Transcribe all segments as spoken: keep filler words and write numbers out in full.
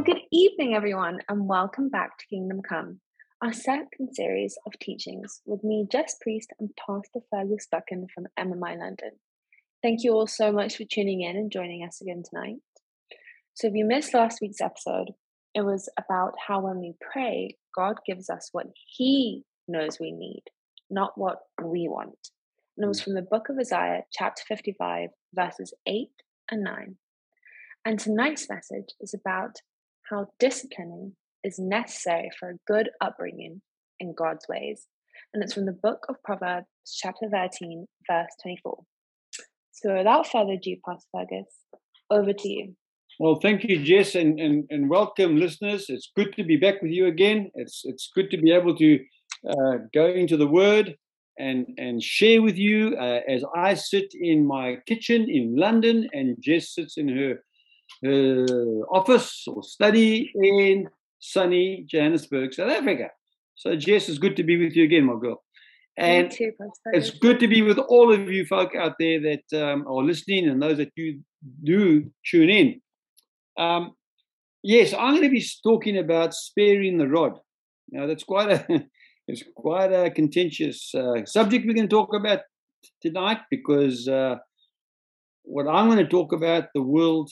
good evening, everyone, and welcome back to Kingdom Come, our second series of teachings with me, Jess Priest, and Pastor Fergus Buchan from M M I London. Thank you all so much for tuning in and joining us again tonight. So, if you missed last week's episode, it was about how when we pray, God gives us what He knows we need, not what we want. And it was from the book of Isaiah, chapter fifty-five, verses eight and nine. And tonight's message is about how disciplining is necessary for a good upbringing in God's ways. And it's from the book of Proverbs, chapter thirteen, verse twenty-four. So without further ado, Pastor Fergus, over to you. Well, thank you, Jess, and, and, and welcome, listeners. It's good to be back with you again. It's it's good to be able to uh, go into the Word and, and share with you uh, as I sit in my kitchen in London and Jess sits in her her office or study in sunny Johannesburg, South Africa. So, Jess, it's good to be with you again, my girl. And too, it's good to be with all of you folk out there that um, are listening and those that you do tune in. Um, yes, I'm going to be talking about sparing the rod. Now, that's quite a it's quite a contentious uh, subject we can talk about tonight because uh, what I'm going to talk about, the world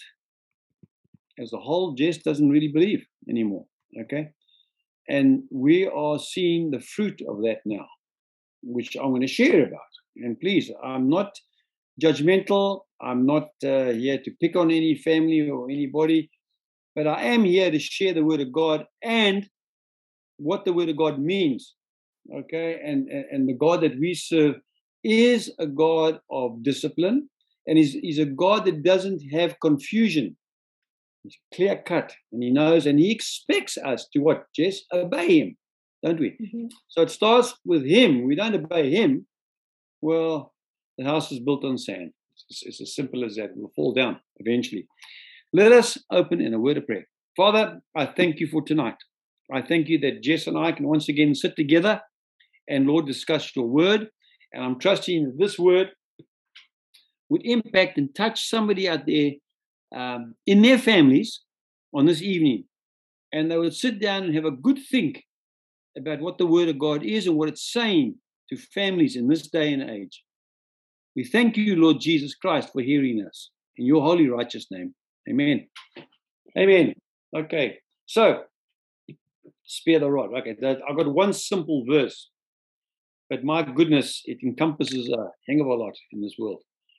as a whole just doesn't really believe anymore, okay? And we are seeing the fruit of that now, which I'm going to share about. And please, I'm not judgmental. I'm not uh, here to pick on any family or anybody, but I am here to share the Word of God and what the Word of God means, okay? And, and, and the God that we serve is a God of discipline, and he's, he's a God that doesn't have confusion. He's clear cut, and he knows, and he expects us to what, Jess? Obey him, don't we? Mm-hmm. So it starts with him. We don't obey him. Well, the house is built on sand. It's, it's as simple as that. It will fall down eventually. Let us open in a word of prayer. Father, I thank you for tonight. I thank you that Jess and I can once again sit together and, Lord, discuss your word. And I'm trusting that this word would impact and touch somebody out there Um, in their families on this evening, and they would sit down and have a good think about what the Word of God is and what it's saying to families in this day and age. We thank you, Lord Jesus Christ, for hearing us. In your holy, righteous name. Amen. Amen. Okay, so, spare the rod. Okay, I've got one simple verse, but my goodness, it encompasses a hang of a lot in this world.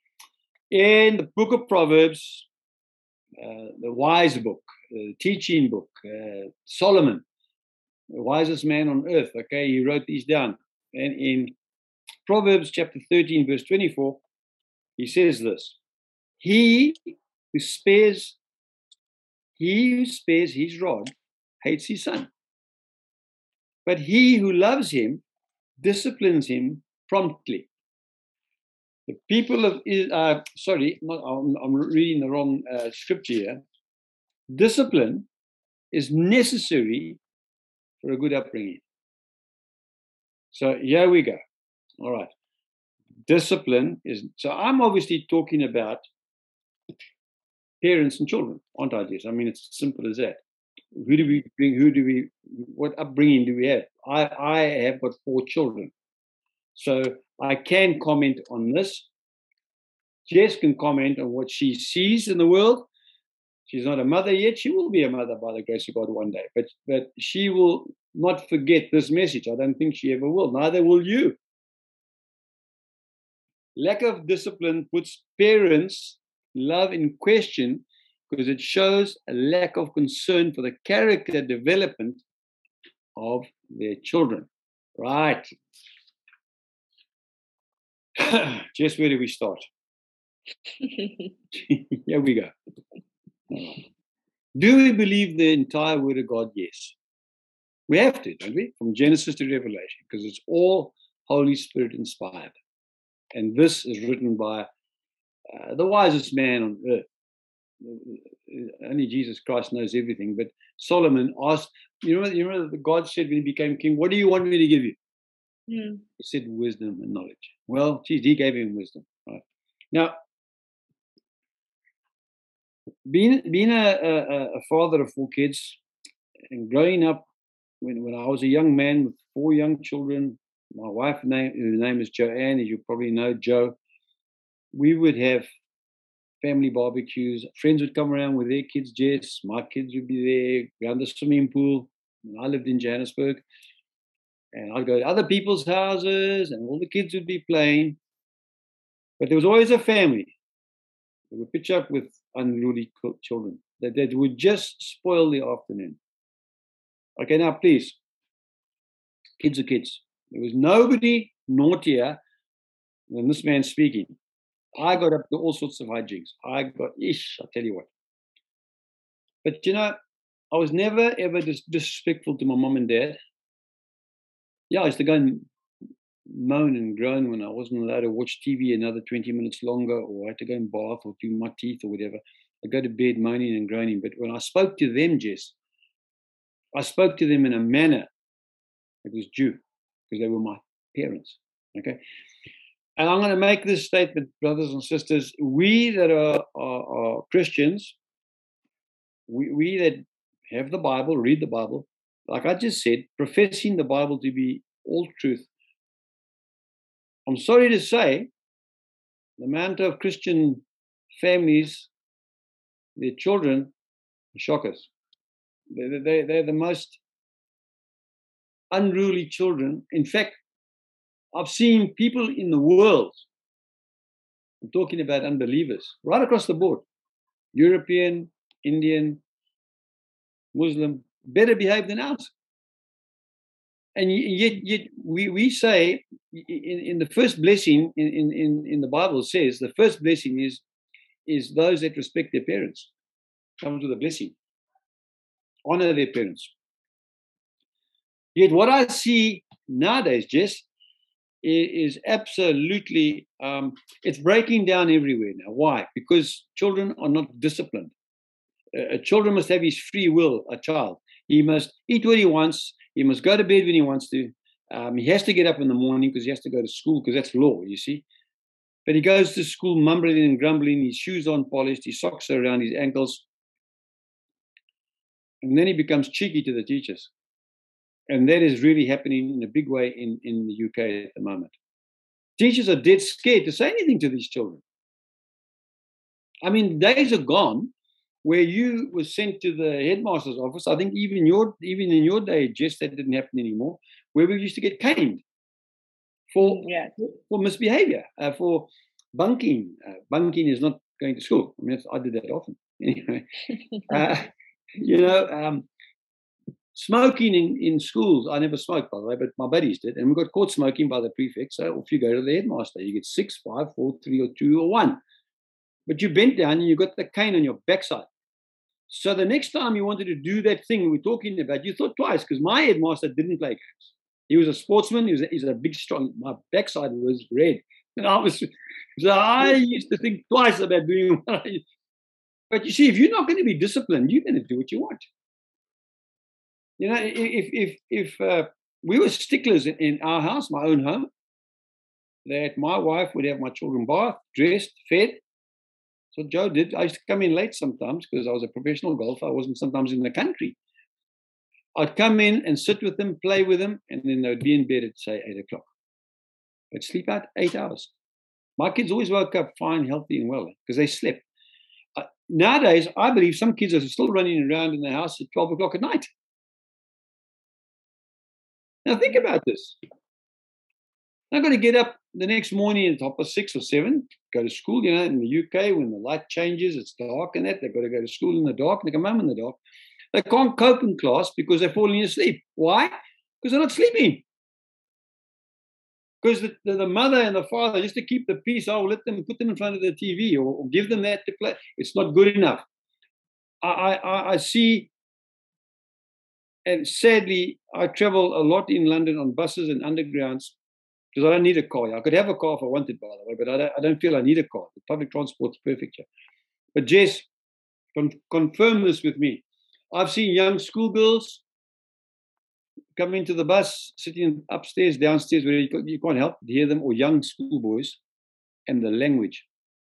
In the book of Proverbs, Uh, the wise book, the teaching book, uh, Solomon, the wisest man on earth, okay, he wrote these down. And in Proverbs chapter thirteen, verse twenty-four, he says this: He who spares, he who spares his rod hates his son. But he who loves him disciplines him promptly. The people of, uh, sorry, not, I'm, I'm reading the wrong uh, scripture here. Discipline is necessary for a good upbringing. So here we go. All right. Discipline is, so I'm obviously talking about parents and children, aren't I, Jess? I mean, it's as simple as that. Who do we bring, who do we, what upbringing do we have? I, I have got four children. So I can comment on this. Jess can comment on what she sees in the world. She's not a mother yet. She will be a mother by the grace of God one day. But but she will not forget this message. I don't think she ever will. Neither will you. Lack of discipline puts parents' love in question because it shows a lack of concern for the character development of their children. Right. Jess, where do we start? Here we go. Do we believe the entire Word of God? Yes. We have to, don't we? From Genesis to Revelation, because it's all Holy Spirit inspired. And this is written by uh, the wisest man on earth. Only Jesus Christ knows everything. But Solomon asked, you know, you know, God said when he became king, what do you want me to give you? Mm. He said wisdom and knowledge. Well, geez, he gave him wisdom. Right? Now, being being a, a, a father of four kids and growing up when, when I was a young man with four young children, my wife name her name is Joanne, as you probably know, Joe. We would have family barbecues. Friends would come around with their kids, Jess. My kids would be there around the swimming pool. I lived in Johannesburg. And I'd go to other people's houses and all the kids would be playing. But there was always a family that would pitch up with unruly children that, that would just spoil the afternoon. Okay, now please, kids are kids. There was nobody naughtier than this man speaking. I got up to all sorts of hijinks. I got, ish, I'll tell you what. But you know, I was never ever dis- disrespectful to my mom and dad. Yeah, I used to go and moan and groan when I wasn't allowed to watch T V another twenty minutes longer, or I had to go and bath or do my teeth or whatever. I go to bed moaning and groaning. But when I spoke to them, Jess, I spoke to them in a manner that was due because they were my parents. Okay. And I'm going to make this statement, brothers and sisters. We that are, are, are Christians, we, we that have the Bible, read the Bible, like I just said, professing the Bible to be all truth. I'm sorry to say, the amount of Christian families, their children, are shockers. They're, they're, they're the most unruly children. In fact, I've seen people in the world, I'm talking about unbelievers, right across the board, European, Indian, Muslim, better behaved than us. And yet, yet we, we say in, in the first blessing in, in, in the Bible says the first blessing is, is those that respect their parents. Come to the blessing. Honor their parents. Yet what I see nowadays, Jess, is absolutely, um, it's breaking down everywhere now. Why? Because children are not disciplined. A children must have his free will, a child. He must eat what he wants. He must go to bed when he wants to. Um, he has to get up in the morning because he has to go to school because that's law, you see. But he goes to school mumbling and grumbling, his shoes aren't polished, his socks are around his ankles. And then he becomes cheeky to the teachers. And that is really happening in a big way in, in the U K at the moment. Teachers are dead scared to say anything to these children. I mean, days are gone where you were sent to the headmaster's office. I think even your even in your day, Jess, that didn't happen anymore, where we used to get caned for, yeah. for misbehavior, uh, for bunking. Uh, bunking is not going to school. I mean, I did that often. Anyway, uh, you know, um, smoking in, in schools, I never smoked, by the way, but my buddies did. And we got caught smoking by the prefect. So off you go to the headmaster. You get six, five, four, three, or two, or one. But you bent down and you got the cane on your backside. So the next time you wanted to do that thing we're talking about, you thought twice, because my headmaster didn't play games. He was a sportsman. He was a, he's a big, strong, my backside was red. And I was, so I used to think twice about doing what I, but you see, if you're not going to be disciplined, you're going to do what you want. You know, if if if uh, we were sticklers in, in our house, my own home, that my wife would have my children bathed, dressed, fed. So Joe did. I used to come in late sometimes because I was a professional golfer. I wasn't sometimes in the country. I'd come in and sit with them, play with them, and then they'd be in bed at, say, eight o'clock. They'd sleep out eight hours. My kids always woke up fine, healthy, and well because they slept. Uh, nowadays, I believe some kids are still running around in the house at twelve o'clock at night. Now think about this. I've got to get up the next morning at half past six or seven, go to school. You know, in the U K, when the light changes, it's dark and that. They've got to go to school in the dark. They come home in the dark. They can't cope in class because they're falling asleep. Why? Because they're not sleeping. Because the, the, the mother and the father, just to keep the peace, I'll let them put them in front of the T V or, or give them that to play. It's not good enough. I, I, I see, and sadly, I travel a lot in London on buses and undergrounds because I don't need a car. I could have a car if I wanted, by the way, but I don't, I don't feel I need a car. The public transport's perfect here. But Jess, con- confirm this with me. I've seen young schoolgirls come into the bus, sitting upstairs, downstairs, where you, you can't help but hear them, or young schoolboys, and the language.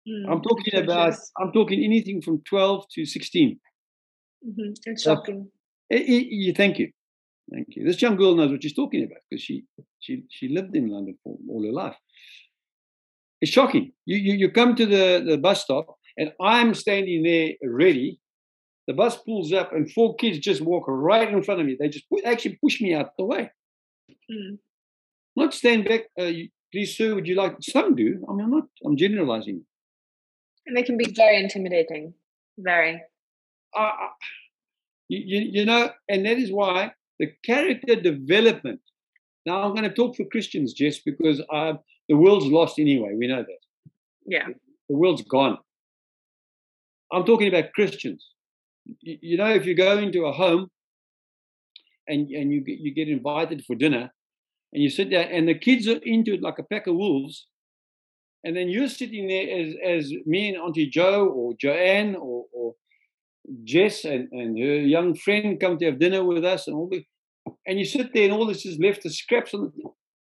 Mm, I'm talking about, atrocious. I'm talking anything from twelve to sixteen. Mhm. It's So, shocking. eh, eh, you- thank you. Thank you. This young girl knows what she's talking about because she, she, she lived in London for all her life. It's shocking. You, you, you come to the, the bus stop and I'm standing there ready. The bus pulls up and four kids just walk right in front of me. They just pu- actually push me out the way. Mm. Not stand back. Uh, you- please, sir, would you like? Some do. I mean, I'm not. I'm generalizing. And they can be very intimidating. Very. Uh, you, you, you know, and that is why the character development. Now, I'm going to talk for Christians, Jess, because uh, the world's lost anyway. We know that. Yeah. The world's gone. I'm talking about Christians. You, you know, if you go into a home and, and you, get, you get invited for dinner and you sit there and the kids are into it like a pack of wolves, and then you're sitting there as, as me and Auntie Joe or Joanne or, or Jess and, and her young friend come to have dinner with us, and all the, and you sit there and all this is left as scraps on the floor.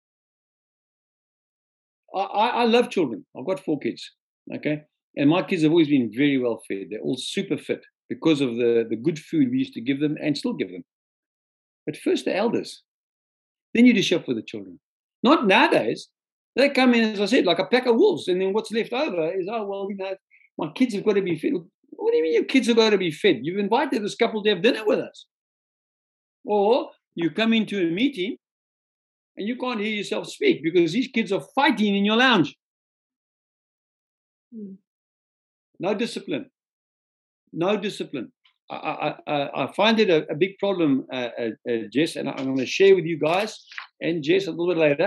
I, I, I love children. I've got four kids, okay? And my kids have always been very well fed. They're all super fit because of the, the good food we used to give them and still give them. But first the elders. Then you dish up for the children. Not nowadays. They come in, as I said, like a pack of wolves, and then what's left over is, oh, well, you know, my kids have got to be fed. What do you mean your kids have got to be fed? You've invited this couple to have dinner with us. Or you come into a meeting and you can't hear yourself speak because these kids are fighting in your lounge. Mm. No discipline. No discipline. I, I, I find it a, a big problem, uh, uh, uh, Jess, and I'm going to share with you guys and Jess a little bit later.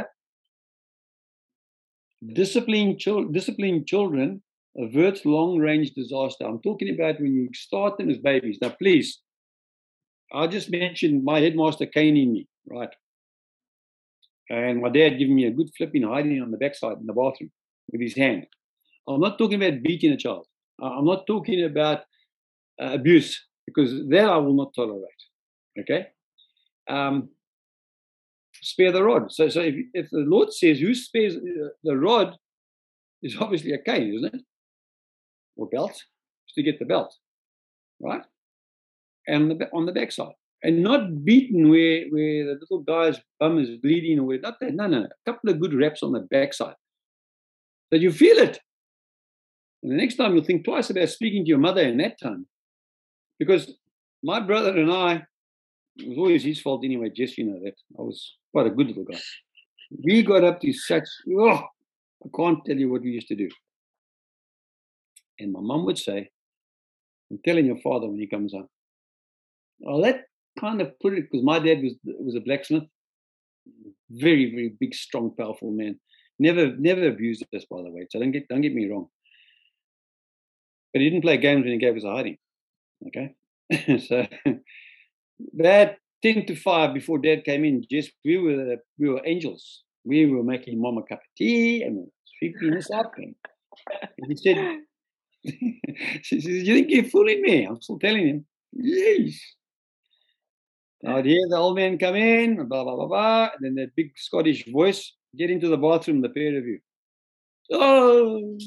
Disciplining, chil- disciplining children averts long-range disaster. I'm talking about when you start them as babies. Now, please, I just mentioned my headmaster caning me, right? And my dad giving me a good flipping hiding on the backside in the bathroom with his hand. I'm not talking about beating a child. I'm not talking about uh, abuse, because that I will not tolerate. Okay? Um, spare the rod. So, so if, if the Lord says, who spares uh, the rod, is obviously a cane, isn't it? Or belt, to get the belt, right? And the, on the backside. And not beaten where, where the little guy's bum is bleeding, or where, not that. No, no, no. A couple of good reps on the backside. That you feel it. And the next time you'll think twice about speaking to your mother in that time. Because my brother and I, it was always his fault anyway, Jess, you know that. I was quite a good little guy. We got up to such, oh, I can't tell you what we used to do. And my mum would say, I'm telling your father when he comes home. Well, that kind of put it, because my dad was was a blacksmith, very, very big, strong, powerful man. Never, never abused us, by the way. So don't get don't get me wrong. But he didn't play games when he gave us a hiding. Okay, so that ten to five before Dad came in, just we were we were angels. We were making Mom a cup of tea and we were sweeping this up. And he said, she says, "You think you're fooling me?" I'm still telling him, "Yes." I'd hear the old man come in, blah blah blah blah, and then that big Scottish voice, "Get into the bathroom, the pair of you." Oh,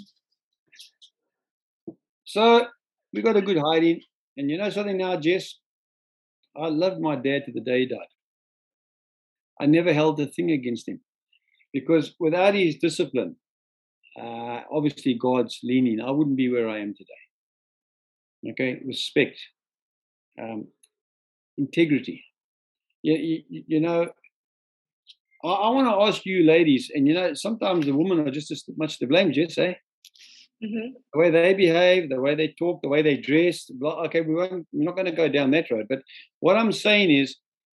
so we got a good hiding, and you know something now, Jess. I loved my dad to the day he died. I never held a thing against him because without his discipline, uh, obviously God's leaning, I wouldn't be where I am today. Okay, respect, um, integrity. You, you, you know, I, I want to ask you, ladies, and you know, sometimes the women are just as much to blame, Jess, eh? Mm-hmm. The way they behave, the way they talk, the way they dress. Blah, okay, we won't, we're not going to go down that road. But what I'm saying is,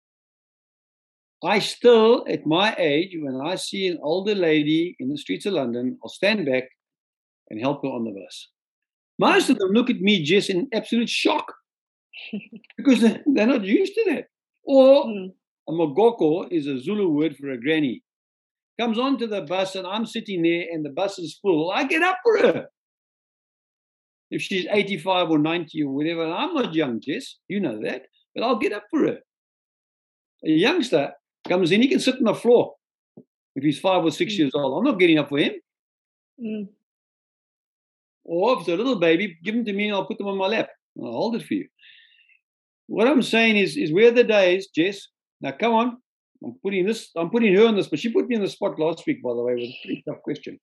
I still, at my age, when I see an older lady in the streets of London, I'll stand back and help her on the bus. Most of them look at me just in absolute shock because they're not used to that. Or Mm. a mogoko is a Zulu word for a granny. Comes onto the bus and I'm sitting there and the bus is full. I get up for her. If she's eighty-five or ninety or whatever, I'm not young, Jess. You know that. But I'll get up for her. A youngster comes in, he can sit on the floor if he's five or six Mm. years old. I'm not getting up for him. Mm. Or if it's a little baby, give them to me and I'll put them on my lap. I'll hold it for you. What I'm saying is, is where the days, Jess. Now come on. I'm putting this, I'm putting her on this, but she put me on the spot last week, by the way, with a pretty tough question.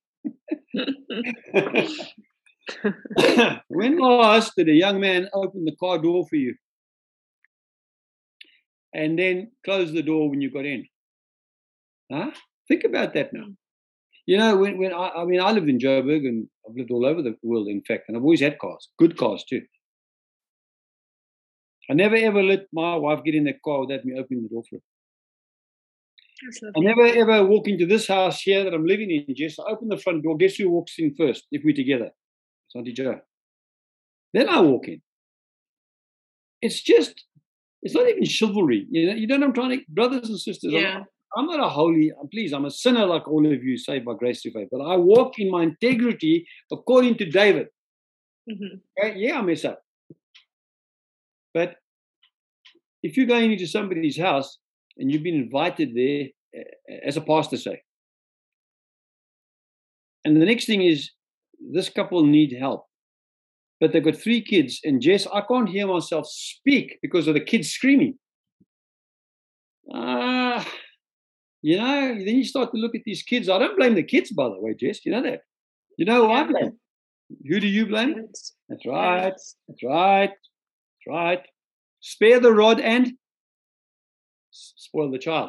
When last did a young man open the car door for you and then close the door when you got in? Huh? Think about that now. You know, when, when I, I mean, I lived in Joburg and I've lived all over the world, in fact, and I've always had cars, good cars too. I never ever let my wife get in that car without me opening the door for her. I never ever walk into this house here that I'm living in, Jess. I open the front door. Guess who walks in first if we're together? It's Auntie Jo. Then I walk in. It's just, it's not even chivalry. You know, you know what I'm trying to, brothers and sisters, Yeah. I'm, I'm not a holy, please, I'm a sinner like all of you, saved by grace through faith. But I walk in my integrity according to David. Mm-hmm. Okay? Yeah, I mess up. But if you're going into somebody's house and you've been invited there uh, as a pastor, say, and the next thing is this couple need help, but they've got three kids, and Jess, I can't hear myself speak because of the kids screaming. Ah, uh, you know, then you start to look at these kids. I don't blame the kids, by the way, Jess. You know that. You know who I blame? Who do you blame? Parents. That's right. Parents. That's right. That's right. Spare the rod and spoil the child.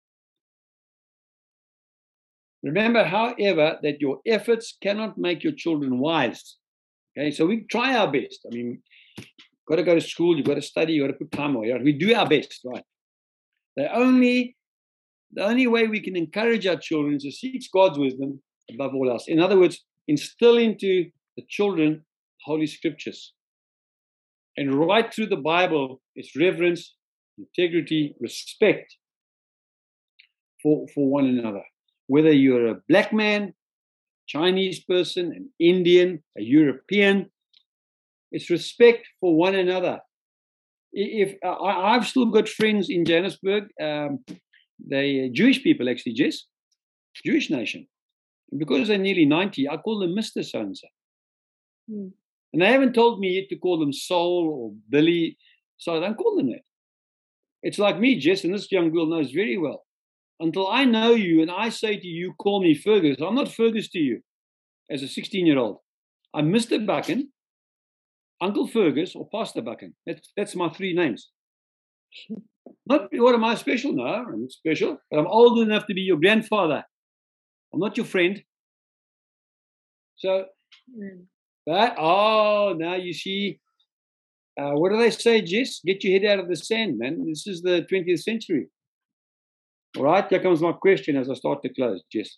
Remember, however, that your efforts cannot make your children wise. Okay, so we try our best. I mean, you've got to go to school, you've got to study, you've got to put time away. Right? We do our best, right? The only, the only way we can encourage our children is to seek God's wisdom above all else. In other words, instill into the children Holy Scriptures. And right through the Bible, it's reverence, integrity, respect for, for one another. Whether you're a black man, Chinese person, an Indian, a European, it's respect for one another. If uh, I, I've still got friends in Johannesburg, um, they Jewish people actually, Jess, Jewish nation. And because they're nearly ninety, I call them Mister So-and-so. Hmm. And they haven't told me yet to call them Soul or Billy, so I don't call them that. It's like me, Jess, and this young girl knows very well. Until I know you and I say to you, call me Fergus, I'm not Fergus to you as a sixteen-year-old. I'm Mister Buchan, Uncle Fergus, or Pastor Buchan. That's, that's my three names. Not what am I special? No, I'm not special, but I'm old enough to be your grandfather. I'm not your friend. So, mm. But, oh, now you see, uh, what do they say, Jess? Get your head out of the sand, man. This is the twentieth century. All right, here comes my question as I start to close, Jess.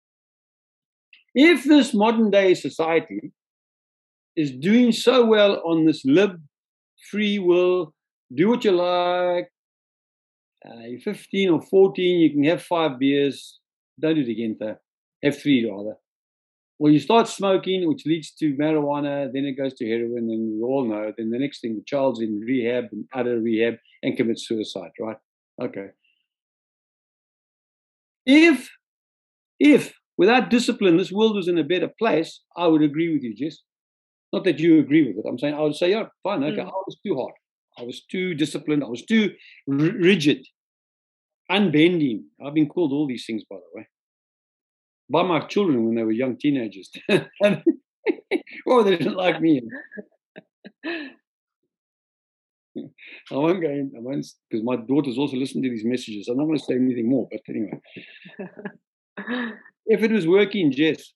If this modern day society is doing so well on this lib, free will, do what you like, uh, you're fifteen or fourteen, you can have five beers, don't do it again, though. Have three rather. Well, you start smoking, which leads to marijuana, then it goes to heroin, and we all know, then the next thing, the child's in rehab and utter rehab and commits suicide, right? Okay. If, if without discipline, this world was in a better place, I would agree with you, Jess. Not that you agree with it. I'm saying I would say, yeah, fine, okay, mm. I was too hard. I was too disciplined. I was too r- rigid, unbending. I've been called all these things, by the way, by my children when they were young teenagers. Oh, they didn't like me. I won't go in, I won't, because my daughters also listen to these messages. I'm not going to say anything more, but anyway. If it was working, Jess,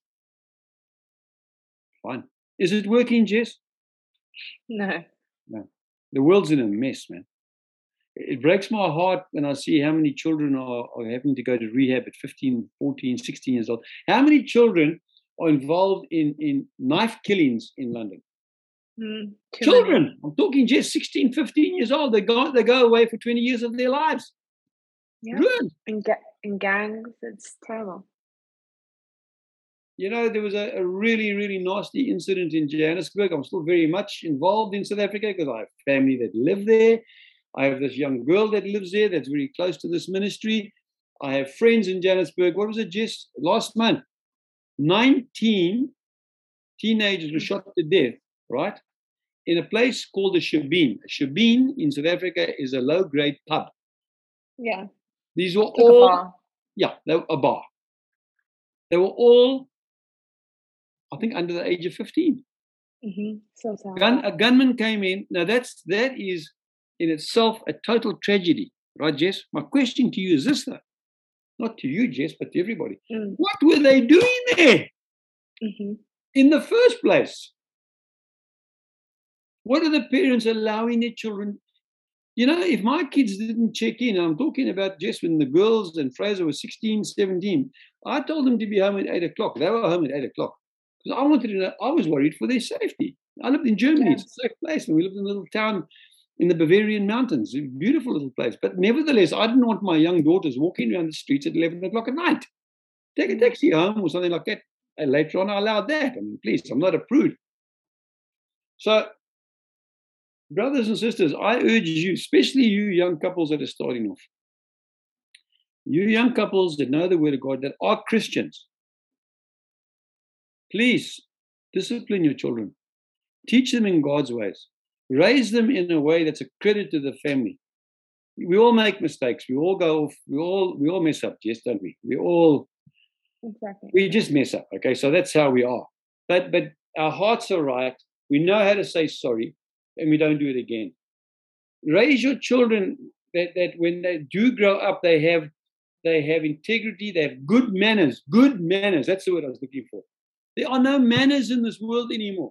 fine. Is it working, Jess? No. No. The world's in a mess, man. It breaks my heart when I see how many children are, are having to go to rehab at fifteen, fourteen, sixteen years old. How many children are involved in, in knife killings in London? Mm, children. Many. I'm talking just sixteen, fifteen years old. They go, they go away for twenty years of their lives. Yeah. Ruined. In, ga- in gangs, it's terrible. You know, there was a, a really, really nasty incident in Johannesburg. I'm still very much involved in South Africa because I have family that live there. I have this young girl that lives there that's very close to this ministry. I have friends in Johannesburg. What was it, just last month? nineteen teenagers were shot to death, right? In a place called the Shebeen. Shebeen in South Africa is a low-grade pub. Yeah. These were Like a all, bar. yeah, they were a bar. They were all, I think, under the age of fifteen. Mm-hmm. So sad. Gun, a gunman came in. Now that's that is in itself a total tragedy, right, Jess? My question to you is this, though, not to you, Jess, but to everybody: Mm. what were they doing there Mm-hmm. in the first place? What are the parents allowing their children? You know, if my kids didn't check in, and I'm talking about just when the girls and Fraser were sixteen, seventeen, I told them to be home at eight o'clock. They were home at eight o'clock. Because I wanted to know, I was worried for their safety. I lived in Germany. Yeah. It's a safe place. And we lived in a little town in the Bavarian mountains. A beautiful little place. But nevertheless, I didn't want my young daughters walking around the streets at eleven o'clock at night. Take a taxi home or something like that. And later on, I allowed that. I mean, please, I'm not a prude. So, brothers and sisters, I urge you, especially you young couples that are starting off, you young couples that know the Word of God, that are Christians, please discipline your children. Teach them in God's ways. Raise them in a way that's a credit to the family. We all make mistakes. We all go off. We all we all mess up, yes, don't we? We all Exactly. we just mess up. Okay, so that's how we are. But but our hearts are right. We know how to say sorry, and we don't do it again. Raise your children that, that when they do grow up, they have they have integrity, they have good manners. Good manners. That's the word I was looking for. There are no manners in this world anymore.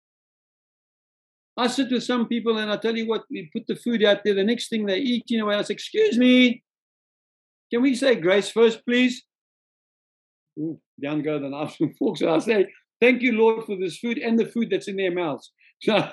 I sit with some people and I tell you what, we put the food out there. The next thing they eat, you know, I say, excuse me, can we say grace first, please? Ooh, down go the knives and forks. And I say, thank you, Lord, for this food and the food that's in their mouths. So I,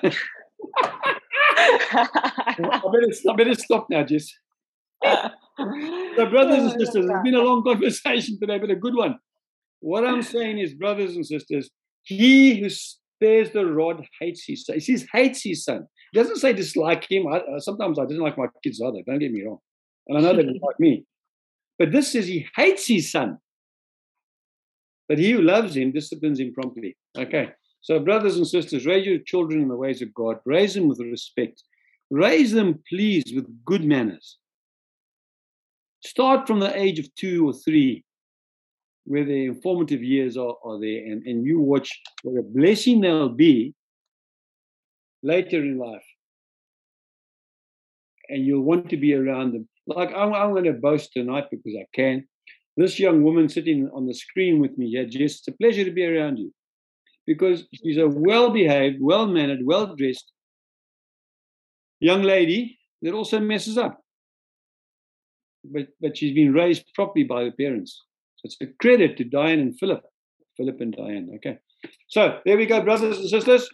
better, I better stop now, Jess. So, brothers and sisters, it's been a long conversation today, but a good one. What I'm saying is, brothers and sisters, he who spares the rod hates his son. He says hates his son. He doesn't say dislike him. I, uh, sometimes I didn't like my kids either. Don't get me wrong. And I know they didn't like me. But this says he hates his son. But he who loves him disciplines him promptly. Okay. So, brothers and sisters, raise your children in the ways of God. Raise them with respect. Raise them, please, with good manners. Start from the age of two or three, where the informative years are, are there, and, and you watch what a blessing they'll be later in life. And you'll want to be around them. Like, I'm, I'm going to boast tonight because I can. This young woman sitting on the screen with me here, Jess, it's a pleasure to be around you. Because she's a well-behaved, well-mannered, well-dressed young lady that also messes up. But, but she's been raised properly by her parents. It's a credit to Diane and Philip. Philip and Diane, okay. So, there we go, brothers and sisters.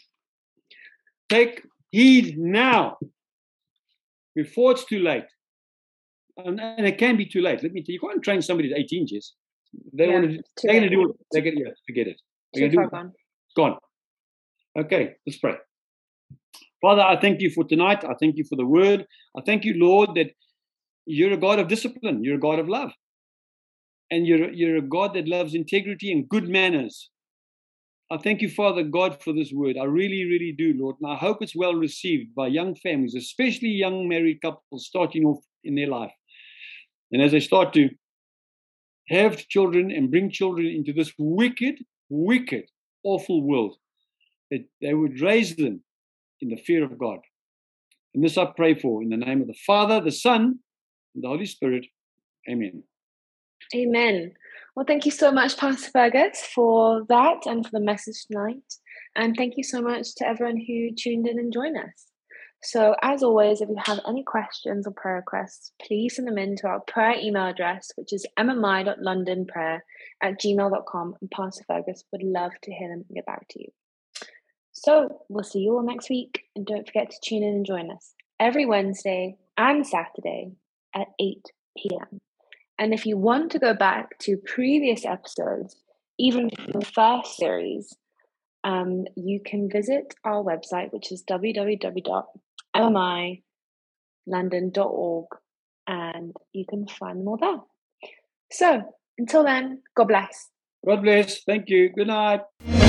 Take heed now, before it's too late. And, and it can be too late. Let me tell you, you can't train somebody at eighteen, Jess. They yeah, want to, they're going to do it. They're going to, yeah, forget it. They're going to do it. Gone. Gone. Okay, let's pray. Father, I thank you for tonight. I thank you for the word. I thank you, Lord, that you're a God of discipline. You're a God of love. And you're, you're a God that loves integrity and good manners. I thank you, Father God, for this word. I really, really do, Lord. And I hope it's well received by young families, especially young married couples starting off in their life. And as they start to have children and bring children into this wicked, wicked, awful world, that they would raise them in the fear of God. And this I pray for in the name of the Father, the Son, and the Holy Spirit. Amen. Amen. Well, thank you so much, Pastor Fergus, for that and for the message tonight. And thank you so much to everyone who tuned in and joined us. So, as always, if you have any questions or prayer requests, please send them in to our prayer email address, which is m m i dot london prayer at gmail dot com, and Pastor Fergus would love to hear them and get back to you. So, we'll see you all next week, and don't forget to tune in and join us every Wednesday and Saturday at eight p.m. And if you want to go back to previous episodes, even from the first series, um, you can visit our website, which is w w w dot m m i london dot org, and you can find them all there. So, until then, God bless. God bless. Thank you. Good night.